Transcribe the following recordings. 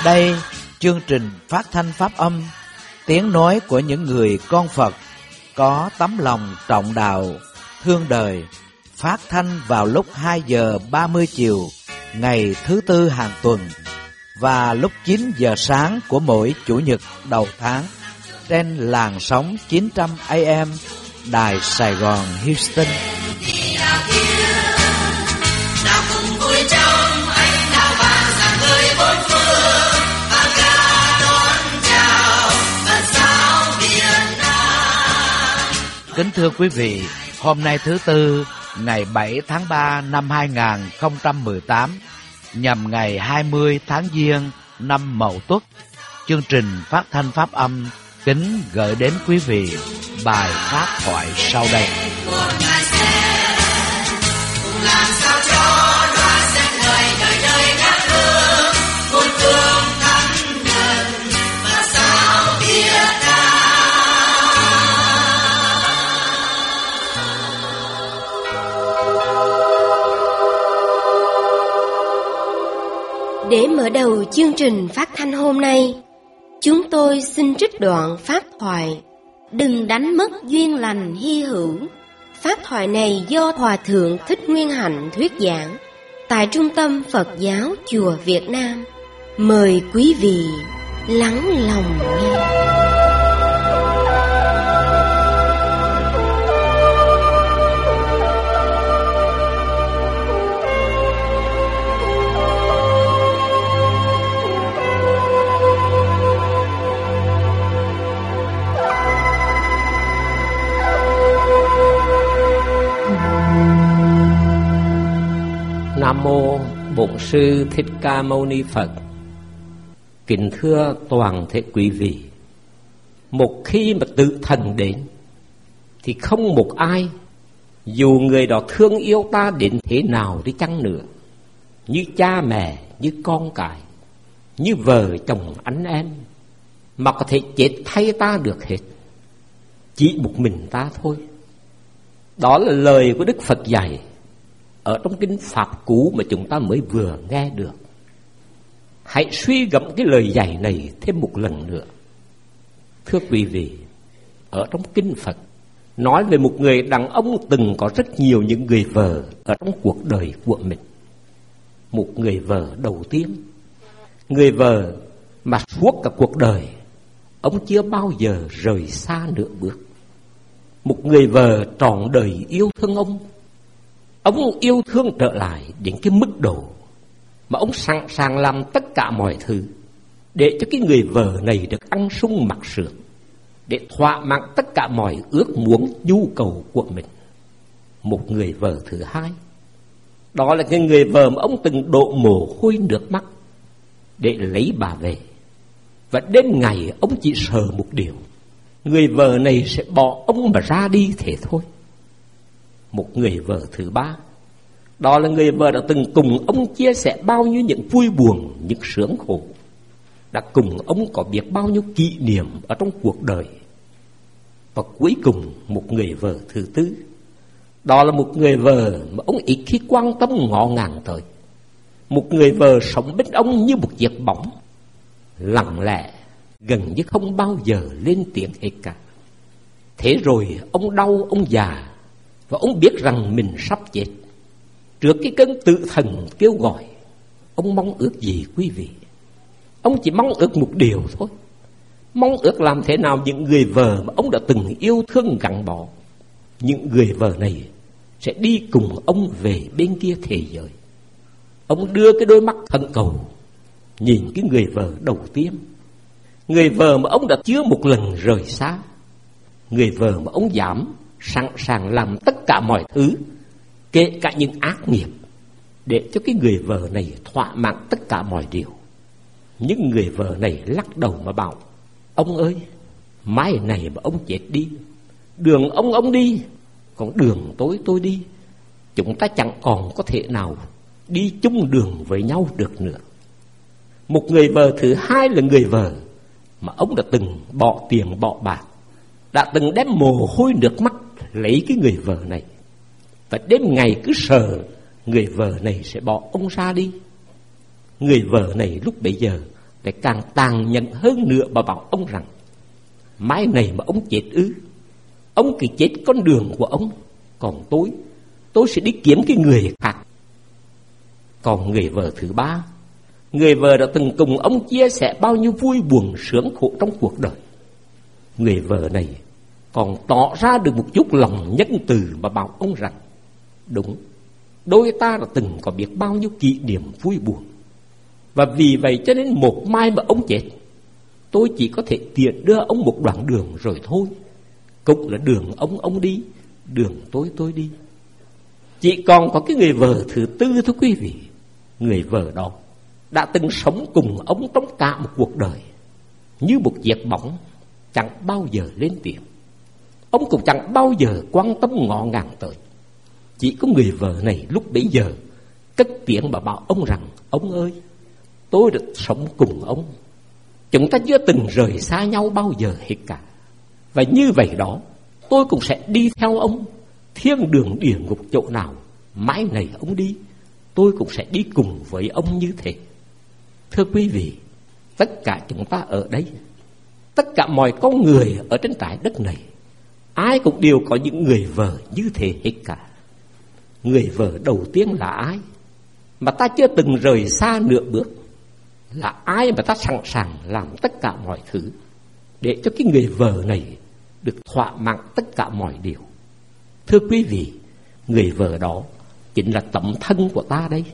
Đây, chương trình phát thanh pháp âm, tiếng nói của những người con Phật có tấm lòng trọng đạo, thương đời, phát thanh vào lúc 2 giờ 30 chiều ngày thứ Tư hàng tuần và lúc 9 giờ sáng của mỗi Chủ nhật đầu tháng trên làn sóng 900 AM Đài Sài Gòn Houston. Kính thưa quý vị, hôm nay thứ Tư, ngày 7 tháng 3 năm 2018, nhằm ngày 20 tháng Giêng năm Mậu Tuất, chương trình phát thanh pháp âm kính gửi đến quý vị bài pháp thoại sau đây. Để mở đầu chương trình phát thanh hôm nay, chúng tôi xin trích đoạn pháp thoại Đừng đánh mất duyên lành hy hữu. Pháp thoại này do Hòa Thượng Thích Nguyên Hạnh thuyết giảng tại Trung tâm Phật giáo Chùa Việt Nam. Mời quý vị lắng lòng nghe. Nam mô Bổn Sư Thích Ca Mâu Ni Phật. Kính thưa toàn thể quý vị, một khi mà tự thần đến thì không một ai, dù người đó thương yêu ta đến thế nào đi chăng nữa, như cha mẹ, như con cái, như vợ chồng anh em, mà có thể chết thay ta được hết. Chỉ một mình ta thôi. Đó là lời của Đức Phật dạy ở trong kinh Pháp Cú mà chúng ta mới vừa nghe được. Hãy suy gẫm cái lời dạy này thêm một lần nữa. Thưa quý vị, ở trong kinh Phật nói về một người đàn ông từng có rất nhiều những người vợ ở trong cuộc đời của mình. Một người vợ đầu tiên, người vợ mà suốt cả cuộc đời ông chưa bao giờ rời xa nửa bước. Một người vợ trọn đời yêu thương ông yêu thương trở lại đến cái mức độ mà ông sẵn sàng làm tất cả mọi thứ để cho cái người vợ này được ăn sung mặc sướng, để thỏa mãn tất cả mọi ước muốn nhu cầu của mình. Một người vợ thứ hai, đó là cái người vợ mà ông từng đổ mồ hôi nước mắt để lấy bà về. Và đến ngày ông chỉ sợ một điều, người vợ này sẽ bỏ ông mà ra đi thế thôi. Một người vợ thứ ba, đó là người vợ đã từng cùng ông chia sẻ bao nhiêu những vui buồn, những sướng khổ, đã cùng ông có biết bao nhiêu kỷ niệm ở trong cuộc đời. Và cuối cùng một người vợ thứ tư, đó là một người vợ mà ông ít khi quan tâm ngó ngàng tới. Một người vợ sống bên ông như một chiếc bóng, lặng lẽ, gần như không bao giờ lên tiếng hết cả. Thế rồi ông đau, ông già, và ông biết rằng mình sắp chết. Trước cái cơn tự thần kêu gọi, ông mong ước gì quý vị? Ông chỉ mong ước một điều thôi. Mong ước làm thế nào những người vợ mà ông đã từng yêu thương gắn bó, những người vợ này sẽ đi cùng ông về bên kia thế giới. Ông đưa cái đôi mắt thận cầu nhìn cái người vợ đầu tiên, người vợ mà ông đã chưa một lần rời xa, người vợ mà ông dám sẵn sàng làm tất cả mọi thứ, kể cả những ác nghiệp, để cho cái người vợ này thỏa mãn tất cả mọi điều. Nhưng người vợ này lắc đầu mà bảo, ông ơi, mai này mà ông chết đi, đường ông đi, còn đường tôi đi, chúng ta chẳng còn có thể nào đi chung đường với nhau được nữa. Một người vợ thứ hai là người vợ mà ông đã từng bỏ tiền bỏ bạc, đã từng đem mồ hôi nước mắt lấy cái người vợ này, và đêm ngày cứ sợ người vợ này sẽ bỏ ông ra đi. Người vợ này lúc bấy giờ lại càng tàn nhẫn hơn nữa mà bảo ông rằng mai này mà ông chết ư, ông cứ chết con đường của ông, còn tôi sẽ đi kiếm cái người khác. Còn người vợ thứ ba, người vợ đã từng cùng ông chia sẻ bao nhiêu vui buồn sướng khổ trong cuộc đời. Người vợ này còn tỏ ra được một chút lòng nhân từ mà bảo ông rằng đúng, đôi ta đã từng có biết bao nhiêu kỷ niệm vui buồn, và vì vậy cho nên một mai mà ông chết, tôi chỉ có thể tiện đưa ông một đoạn đường rồi thôi. Cũng là đường ông đi, đường tôi đi. Chỉ còn có cái người vợ thứ tư thôi quý vị. Người vợ đó đã từng sống cùng ông trong cả một cuộc đời, như một chiếc bóng chẳng bao giờ lên tiếng. Ông cũng chẳng bao giờ quan tâm ngó ngàng tới. Chỉ có người vợ này lúc bấy giờ cất tiếng mà bảo ông rằng: ông ơi, tôi được sống cùng ông, chúng ta chưa từng rời xa nhau bao giờ hết cả. Và như vậy đó, tôi cũng sẽ đi theo ông. Thiên đường địa ngục chỗ nào mãi này ông đi, tôi cũng sẽ đi cùng với ông như thế. Thưa quý vị, tất cả chúng ta ở đây, tất cả mọi con người ở trên trái đất này, ai cũng đều có những người vợ như thế hết cả. Người vợ đầu tiên là ai mà ta chưa từng rời xa nửa bước? Là ai mà ta sẵn sàng làm tất cả mọi thứ để cho cái người vợ này được thỏa mãn tất cả mọi điều? Thưa quý vị, người vợ đó chính là tấm thân của ta đây.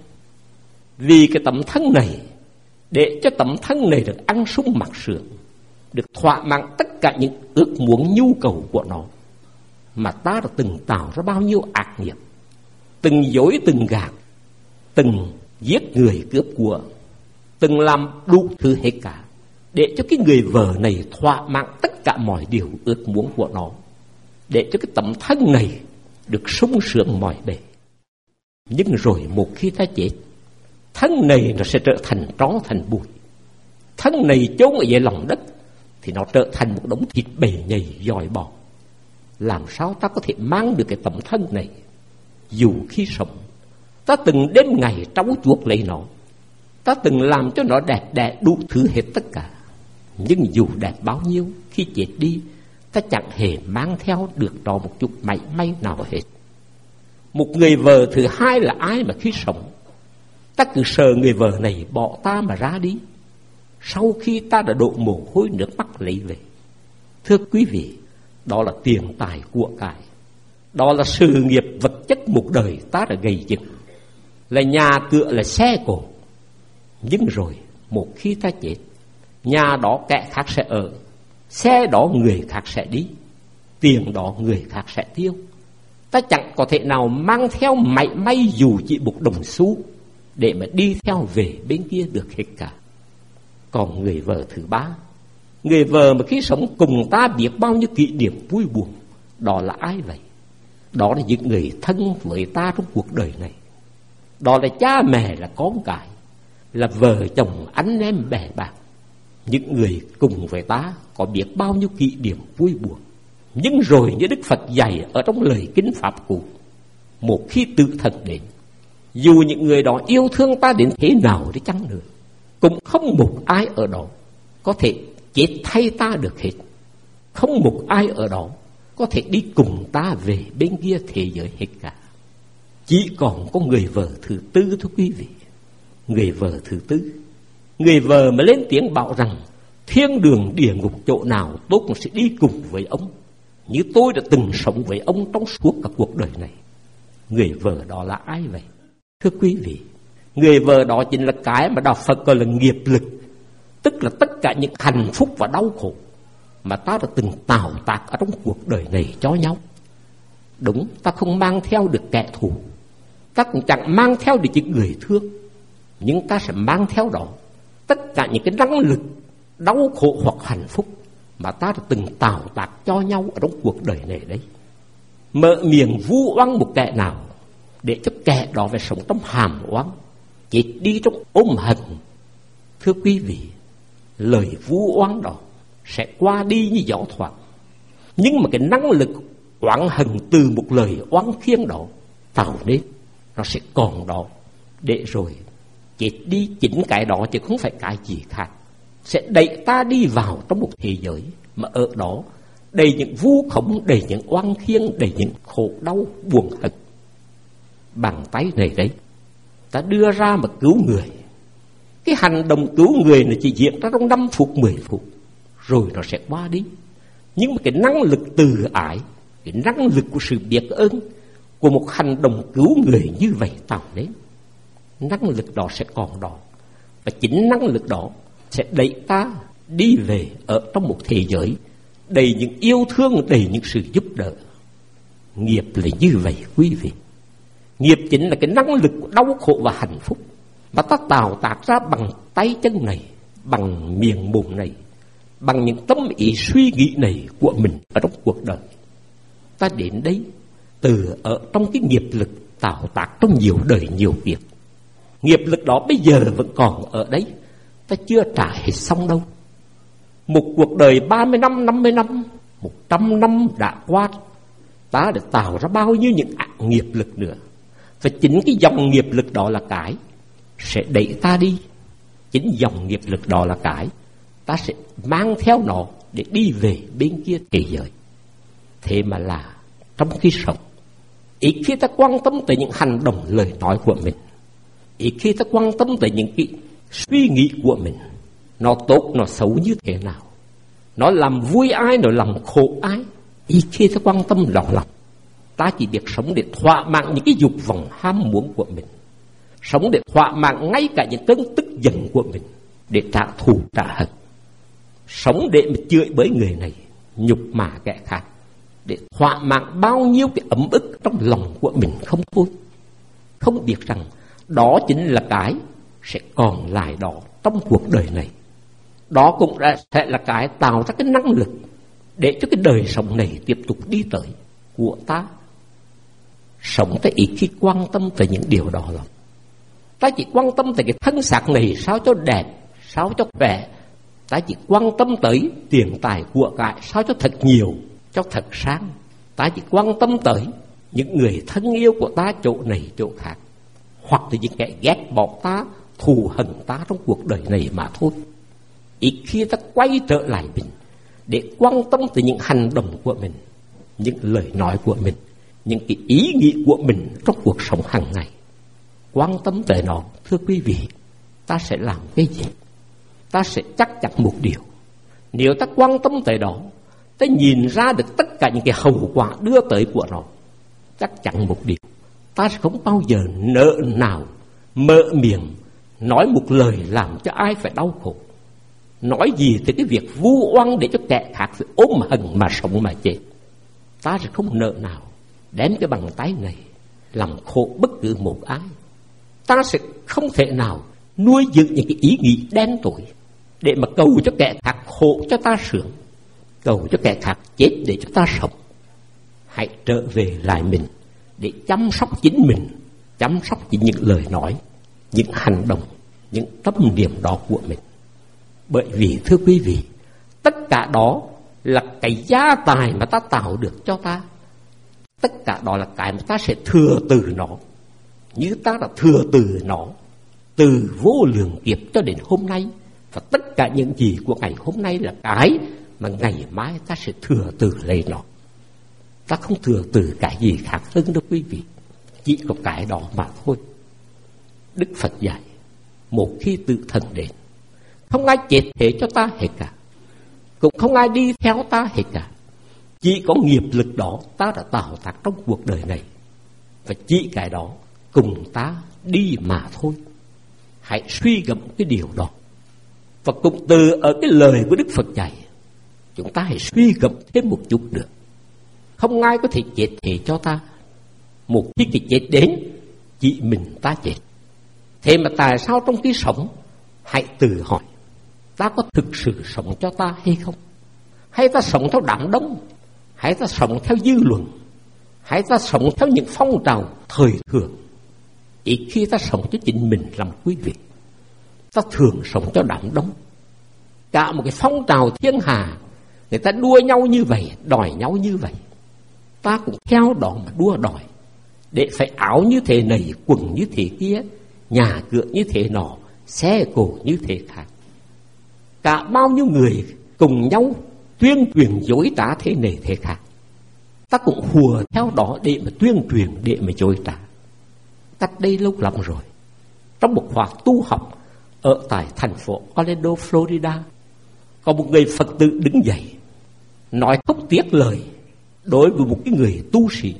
Vì cái tấm thân này, để cho tấm thân này được ăn sung mặc sướng, được thỏa mãn tất cả những ước muốn nhu cầu của nó, mà ta đã từng tạo ra bao nhiêu ác nghiệp, từng dối từng gạt, từng giết người cướp của, từng làm đủ thứ hết cả, để cho cái người vợ này thỏa mãn tất cả mọi điều ước muốn của nó, để cho cái tấm thân này được sung sướng mọi bề. Nhưng rồi một khi ta chết, thân này nó sẽ trở thành tro thành bụi. Thân này chôn ở dưới lòng đất thì nó trở thành một đống thịt bầy nhầy dòi bò. Làm sao ta có thể mang được cái tấm thân này? Dù khi sống, ta từng đêm ngày trau chuốt lấy nó, ta từng làm cho nó đẹp đẽ đủ thứ hết tất cả. Nhưng dù đẹp bao nhiêu, khi chết đi, ta chẳng hề mang theo được đó một chút mảy may nào hết. Một người vợ thứ hai là ai mà khi sống, ta cứ sợ người vợ này bỏ ta mà ra đi, sau khi ta đã đổ mồ hôi nước mắt lấy về. Thưa quý vị, đó là tiền tài của cải, đó là sự nghiệp vật chất một đời ta đã gây dựng, là nhà cửa, là xe cộ. Nhưng rồi một khi ta chết, nhà đó kẻ khác sẽ ở, xe đó người khác sẽ đi, tiền đó người khác sẽ tiêu. Ta chẳng có thể nào mang theo mảy may dù chỉ một đồng xu để mà đi theo về bên kia được hết cả. Còn người vợ thứ ba, người vợ mà khi sống cùng ta biết bao nhiêu kỷ niệm vui buồn, đó là ai vậy? Đó là những người thân với ta trong cuộc đời này. Đó là cha mẹ, là con cái, là vợ chồng, anh em bè bạn. Những người cùng với ta có biết bao nhiêu kỷ niệm vui buồn. Nhưng rồi như Đức Phật dạy ở trong lời kinh Pháp Cú, một khi tự thần đến, dù những người đó yêu thương ta đến thế nào đi chăng nữa, cũng không một ai ở đó có thể chết thay ta được hết. Không một ai ở đó có thể đi cùng ta về bên kia thế giới hết cả. Chỉ còn có người vợ thứ tư thôi quý vị. Người vợ thứ tư, người vợ mà lên tiếng bảo rằng thiên đường địa ngục chỗ nào tôi cũng sẽ đi cùng với ông, như tôi đã từng sống với ông trong suốt cả cuộc đời này. Người vợ đó là ai vậy? Thưa quý vị, người vợ đó chính là cái mà Đạo Phật gọi là nghiệp lực, tức là tất cả những hạnh phúc và đau khổ mà ta đã từng tạo tác ở trong cuộc đời này cho nhau. Đúng, ta không mang theo được kẻ thù, ta cũng chẳng mang theo được những người thương, nhưng ta sẽ mang theo đó tất cả những cái năng lực đau khổ hoặc hạnh phúc mà ta đã từng tạo tác cho nhau ở trong cuộc đời này đấy. Mở miệng vu oan một kẻ nào để cho kẻ đó phải sống trong hàm oán, chết đi trong ôm hận. Thưa quý vị, lời vu oan đó sẽ qua đi như gió thoảng, nhưng mà cái năng lực oán hận từ một lời oán khiên đó tạo nên, nó sẽ còn đó, để rồi chết đi chính cái đó chứ không phải cái gì khác. sẽ đẩy ta đi vào trong một thế giới mà ở đó đầy những vu khống, đầy những oan khiêng, đầy những khổ đau buồn hận. Bàn tay này đấy, ta đưa ra mà cứu người. Cái hành động cứu người này chỉ diễn ra trong 5 phút, 10 phút, rồi nó sẽ qua đi. Nhưng mà cái năng lực từ ái, cái năng lực của sự biết ơn, của một hành động cứu người như vậy tạo nên, năng lực đó sẽ còn đó. Và chính năng lực đó sẽ đẩy ta đi về ở trong một thế giới đầy những yêu thương, đầy những sự giúp đỡ. Nghiệp là như vậy quý vị. Nghiệp chính là cái năng lực của đau khổ và hạnh phúc mà ta tạo tác ra bằng tay chân này, bằng miệng mồm này, bằng những tâm ý suy nghĩ này của mình ở trong cuộc đời. Ta đến đây từ ở trong cái nghiệp lực tạo tác trong nhiều đời nhiều việc. Nghiệp lực đó bây giờ vẫn còn ở đấy, ta chưa trả hết xong đâu. Một cuộc đời 30 năm, 50 năm, 100 năm đã qua, ta đã tạo ra bao nhiêu những nghiệp lực nữa. Và chính cái dòng nghiệp lực đó là cái sẽ đẩy ta đi. Chính dòng nghiệp lực đó là cái ta sẽ mang theo nó để đi về bên kia thế giới. Thế mà là trong khi sống, ít khi ta quan tâm tới những hành động lời nói của mình, ít khi ta quan tâm tới những cái suy nghĩ của mình, nó tốt, nó xấu như thế nào, nó làm vui ai, nó làm khổ ai, ít khi ta quan tâm đó lắm. Ta chỉ biết sống để thỏa mãn những cái dục vọng ham muốn của mình, sống để thỏa mãn ngay cả những cơn tức giận của mình, để trả thù trả hận, sống để mà chửi bới người này, nhục mạ kẻ khác, để thỏa mãn bao nhiêu cái ấm ức trong lòng của mình không thôi. Không biết rằng đó chính là cái sẽ còn lại đó trong cuộc đời này. Đó cũng sẽ là cái tạo ra cái năng lực để cho cái đời sống này tiếp tục đi tới của ta. Sống ta ít khi quan tâm tới những điều đó lắm. Ta chỉ quan tâm tới cái thân xác này sao cho đẹp, sao cho khỏe. Ta chỉ quan tâm tới tiền tài của cải sao cho thật nhiều, cho thật sang. Ta chỉ quan tâm tới những người thân yêu của ta chỗ này chỗ khác, hoặc là những kẻ ghét bỏ ta, thù hận ta trong cuộc đời này mà thôi. Ít khi ta quay trở lại mình để quan tâm tới những hành động của mình, những lời nói của mình, những cái ý nghĩ của mình trong cuộc sống hàng ngày. Quan tâm tới nó, thưa quý vị, ta sẽ làm cái gì? Ta sẽ chắc chắn một điều. Nếu ta quan tâm tới đó, ta nhìn ra được tất cả những cái hậu quả đưa tới của nó, chắc chắn một điều, ta sẽ không bao giờ nỡ nào mở miệng nói một lời làm cho ai phải đau khổ, nói gì tới cái việc vu oan để cho kẻ khác phải ôm hận mà sống mà chết. Ta sẽ không nỡ nào đem cái bàn tay này làm khổ bất cứ một ai. Ta sẽ không thể nào nuôi dưỡng những cái ý nghĩ đen tối để mà cầu cho kẻ khác khổ cho ta sướng, cầu cho kẻ khác chết để cho ta sống. Hãy trở về lại mình để chăm sóc chính mình, chăm sóc chính những lời nói, những hành động, những tâm niệm đó của mình. Bởi vì thưa quý vị, tất cả đó là cái gia tài mà ta tạo được cho ta. Tất cả đó là cái mà ta sẽ thừa từ nó, như ta đã thừa từ nó từ vô lượng kiếp cho đến hôm nay. Và tất cả những gì của ngày hôm nay là cái mà ngày mai ta sẽ thừa từ lấy nó. Ta không thừa từ cái gì khác hơn đâu quý vị, chỉ có cái đó mà thôi. Đức Phật dạy, một khi tự thần đến, không ai chết thế cho ta hết cả, cũng không ai đi theo ta hết cả. Chỉ có nghiệp lực đó ta đã tạo tác trong cuộc đời này, và chỉ cái đó cùng ta đi mà thôi. Hãy suy gẫm cái điều đó. Và cũng từ ở cái lời của Đức Phật dạy, chúng ta hãy suy gẫm thêm một chút nữa. Không ai có thể chết thế cho ta. Một khi cái chết đến, chỉ mình ta chết. Thế mà tại sao trong khi sống, hãy tự hỏi, ta có thực sự sống cho ta hay không? Hay ta sống theo đám đông? Hay ta sống theo dư luận? Hay ta sống theo những phong trào thời thượng? Ít khi ta sống cho chính mình làm quý vị. Ta thường sống cho đám đông. Cả một cái phong trào thiên hà, người ta đua nhau như vậy, đòi nhau như vậy, ta cũng theo đó mà đua đòi, để phải áo như thế này, quần như thế kia, nhà cửa như thế nọ, xe cộ như thế khác. cả bao nhiêu người cùng nhau tuyên truyền dối trá thế này thế khác. Ta cũng hùa theo đó để mà tuyên truyền, để mà dối trá. Cách đây lâu lắm rồi, trong một khóa tu học ở tại thành phố Orlando, Florida, có một người Phật tử đứng dậy nói không tiếc lời đối với một cái người tu sĩ,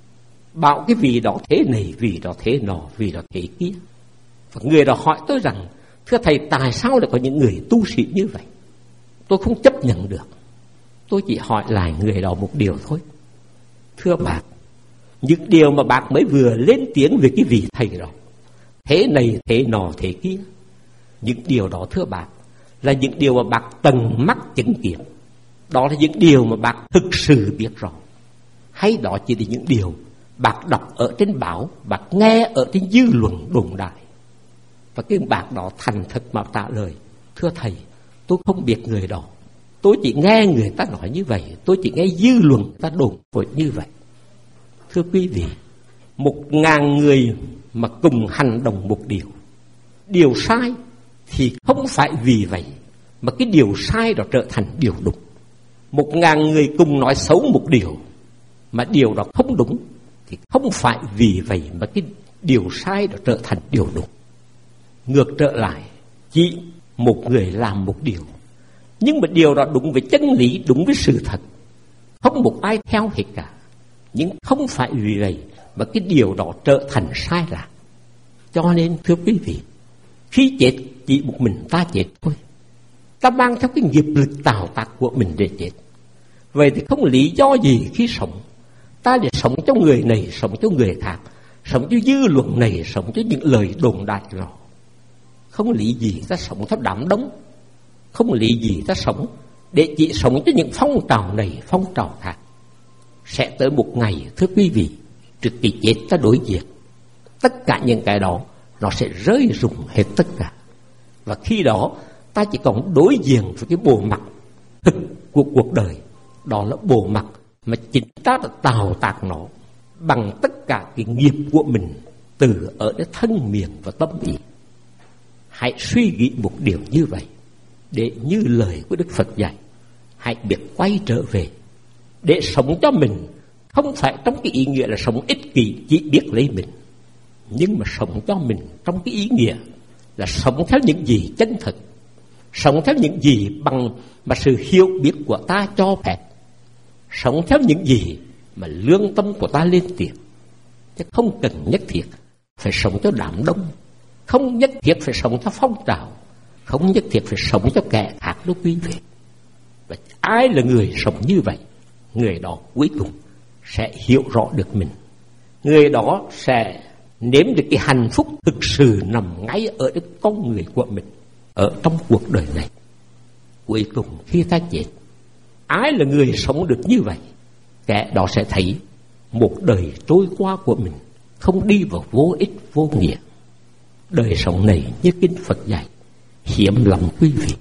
bảo cái vị đó thế này, vị đó thế nọ, vị đó thế kia. Và người đó hỏi tôi rằng: thưa thầy, tại sao lại có những người tu sĩ như vậy? Tôi không chấp nhận được. Tôi chỉ hỏi lại người đó một điều thôi: thưa bác, những điều mà bác mới vừa lên tiếng về cái vị thầy đó, thế này, thế nọ, thế kia, những điều đó thưa bác là những điều mà bác tận mắt chứng kiến. Đó là những điều mà bác thực sự biết rõ, hay đó chỉ là những điều bác đọc ở trên báo, bác nghe ở trên dư luận đồn đại? Và cái bác đó thành thật mà trả lời: thưa thầy, tôi không biết người đó, tôi chỉ nghe người ta nói như vậy, tôi chỉ nghe dư luận ta đồn thổi như vậy. Thưa quý vị, 1.000 người mà cùng hành động một điều sai thì không phải vì vậy mà cái điều sai đó trở thành điều đúng. 1.000 người cùng nói xấu một điều mà điều đó không đúng thì không phải vì vậy mà cái điều sai đó trở thành điều đúng. Ngược trở lại, chỉ một người làm một điều, nhưng mà điều đó đúng với chân lý, đúng với sự thật, không một ai theo hết cả, nhưng không phải vì vậy mà cái điều đó trở thành sai lạc. Cho nên thưa quý vị, khi chết chỉ một mình ta chết thôi. Ta mang theo cái nghiệp lực tạo tác của mình để chết. Vậy thì không lý do gì khi sống ta để sống cho người này, sống cho người khác, sống cho dư luận này, sống cho những lời đồn đại đó. Không lý gì ta sống theo đám đông, không lý gì ta sống để chỉ sống cho những phong trào này, phong trào khác. Sẽ tới một ngày, thưa quý vị, trước khi chết ta đối diện, tất cả những cái đó nó sẽ rơi rụng hết tất cả. Và khi đó ta chỉ còn đối diện với cái bộ mặt thực của cuộc đời. Đó là bộ mặt mà chính ta đã tạo tác nó bằng tất cả cái nghiệp của mình, từ ở cái thân miệng và tâm ý. Hãy suy nghĩ một điều như vậy, để như lời của Đức Phật dạy, hãy biết quay trở về để sống cho mình, không phải trong cái ý nghĩa là sống ích kỷ chỉ biết lấy mình, nhưng mà sống cho mình trong cái ý nghĩa là sống theo những gì chân thật, sống theo những gì bằng mà sự hiểu biết của ta cho phép, sống theo những gì mà lương tâm của ta lên tiếng, chứ không cần nhất thiết phải sống cho đám đông, không nhất thiết phải sống theo phong trào, không nhất thiết phải sống cho kẻ khác đó quý vị. Và ai là người sống như vậy, người đó cuối cùng sẽ hiểu rõ được mình, người đó sẽ nếm được cái hạnh phúc thực sự nằm ngay ở cái con người của mình ở trong cuộc đời này. Cuối cùng khi ta chết, ai là người sống được như vậy, kẻ đó sẽ thấy một đời trôi qua của mình không đi vào vô ích vô nghĩa. Đời sống này như kinh Phật dạy hiếm lắm quý vị,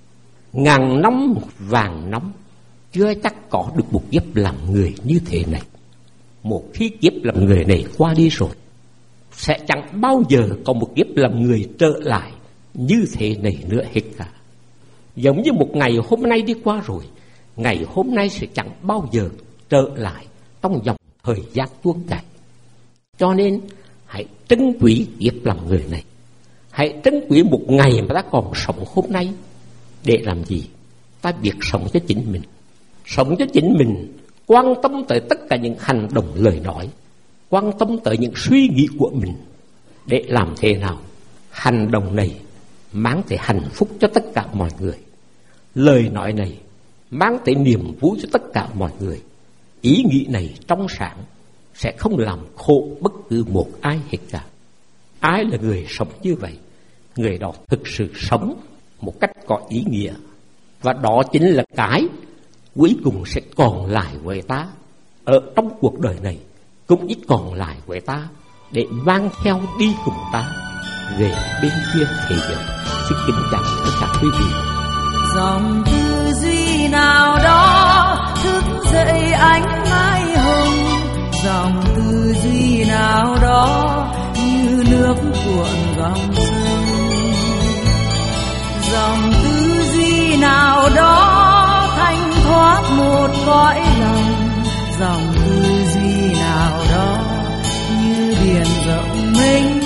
ngàn năm vàng năm chưa chắc có được một kiếp làm người như thế này. Một khi kiếp làm người này qua đi rồi, sẽ chẳng bao giờ có một kiếp làm người trở lại như thế này nữa hết cả. Giống như một ngày hôm nay đi qua rồi, ngày hôm nay sẽ chẳng bao giờ trở lại trong dòng thời gian tuôn chảy. Cho nên hãy trân quý kiếp làm người này, hãy trân quý một ngày mà ta còn sống hôm nay. Để làm gì? Ta biết sống cho chính mình, sống cho chính mình, quan tâm tới tất cả những hành động lời nói, quan tâm tới những suy nghĩ của mình, để làm thế nào hành động này mang tới hạnh phúc cho tất cả mọi người, lời nói này mang tới niềm vui cho tất cả mọi người, ý nghĩ này trong sáng, sẽ không làm khổ bất cứ một ai hết cả. Ai là người sống như vậy, người đó thực sự sống một cách có ý nghĩa, và đó chính là cái cuối cùng sẽ còn lại với ta ở trong cuộc đời này, cũng ít còn lại với ta để mang theo đi cùng ta về bên kia thế giới. Xin kính chào tất cả quý vị. Dòng tư duy nào đó thức dậy ánh mai hồng, dòng tư duy nào đó như nước cuộn dòng sông, dòng tư duy nào đó thanh thoát một cõi lòng, dòng tư duy nào đó như biển rộng mênh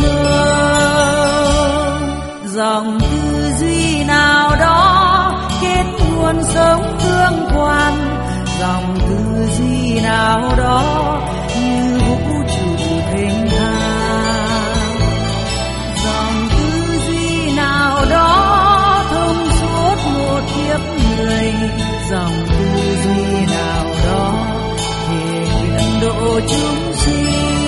mông, dòng tư duy nào đó kết nguồn sống tương quan, dòng tư duy nào đó như vũ trụ thênh thang, dòng tư duy nào đó thông suốt một kiếp người, dòng tư duy nào đó thể hiện độ chúng sinh.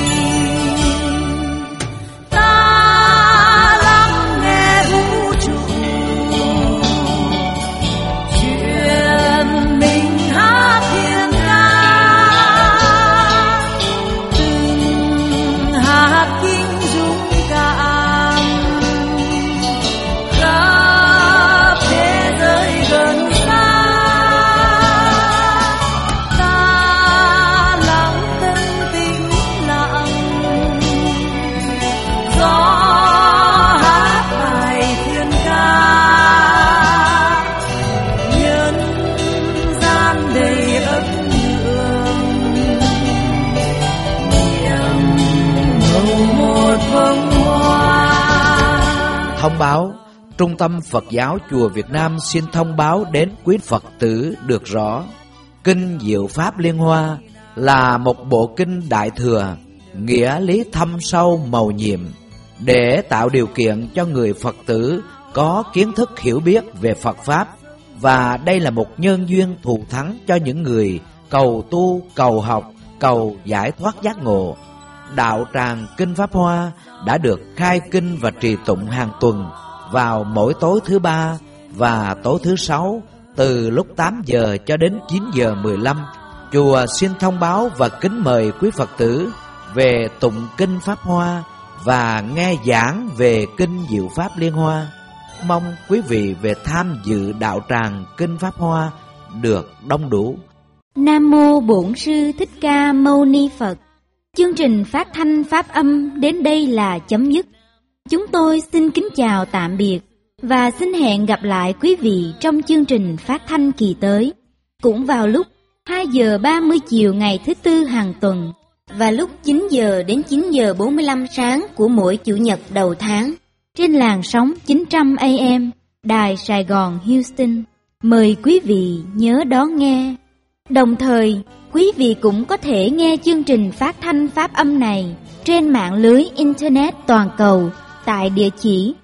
Ta lắng nghe vũ trụ chuyện mình hát thiên ca, từng hạt kinh dũng cảm khắp thế giới gần xa. Ta lắng tâm tĩnh lặng, gió hát bài thiên ca, nhân gian đầy ấm hương, niềm màu một bông hoa. Thông báo: Trung tâm Phật giáo Chùa Việt Nam xin thông báo đến quý Phật tử được rõ, Kinh Diệu Pháp Liên Hoa là một bộ kinh Đại Thừa, nghĩa lý thâm sâu mầu nhiệm, để tạo điều kiện cho người Phật tử có kiến thức hiểu biết về Phật Pháp, và đây là một nhân duyên thù thắng cho những người cầu tu, cầu học, cầu giải thoát giác ngộ. Đạo tràng Kinh Pháp Hoa đã được khai kinh và trì tụng hàng tuần vào mỗi tối thứ Ba và tối thứ Sáu từ lúc 8 giờ cho đến 9 giờ 15. Chùa xin thông báo và kính mời quý Phật tử về tụng Kinh Pháp Hoa và nghe giảng về Kinh Diệu Pháp Liên Hoa. Mong quý vị về tham dự đạo tràng Kinh Pháp Hoa được đông đủ. Nam mô Bổn Sư Thích Ca Mâu Ni Phật. Chương trình phát thanh pháp âm đến đây là chấm dứt. Chúng tôi xin kính chào tạm biệt và xin hẹn gặp lại quý vị trong chương trình phát thanh kỳ tới, cũng vào lúc 2 giờ 30 chiều ngày thứ Tư hàng tuần và lúc 9 giờ đến 9 giờ 45 sáng của mỗi Chủ nhật đầu tháng trên làn sóng 900 AM Đài Sài Gòn Houston. Mời quý vị nhớ đón nghe. Đồng thời, quý vị cũng có thể nghe chương trình phát thanh pháp âm này trên mạng lưới Internet toàn cầu tại địa chỉ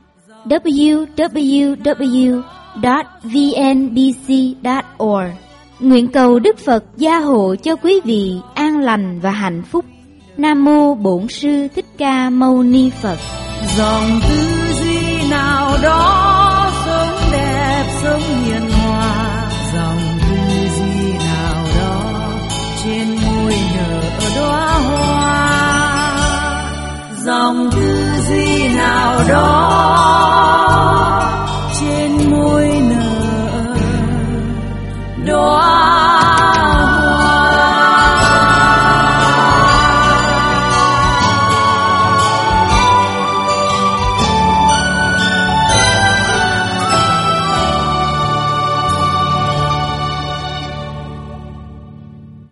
www.vnbc.org. Nguyện cầu Đức Phật gia hộ cho quý vị an lành và hạnh phúc. Nam mô Bổn Sư Thích Ca Mâu Ni Phật. Dòng tư duy nào đó sống đẹp sống hiền hòa, dòng tư duy nào đó trên môi nở đóa hoa, dòng tư duy nào đó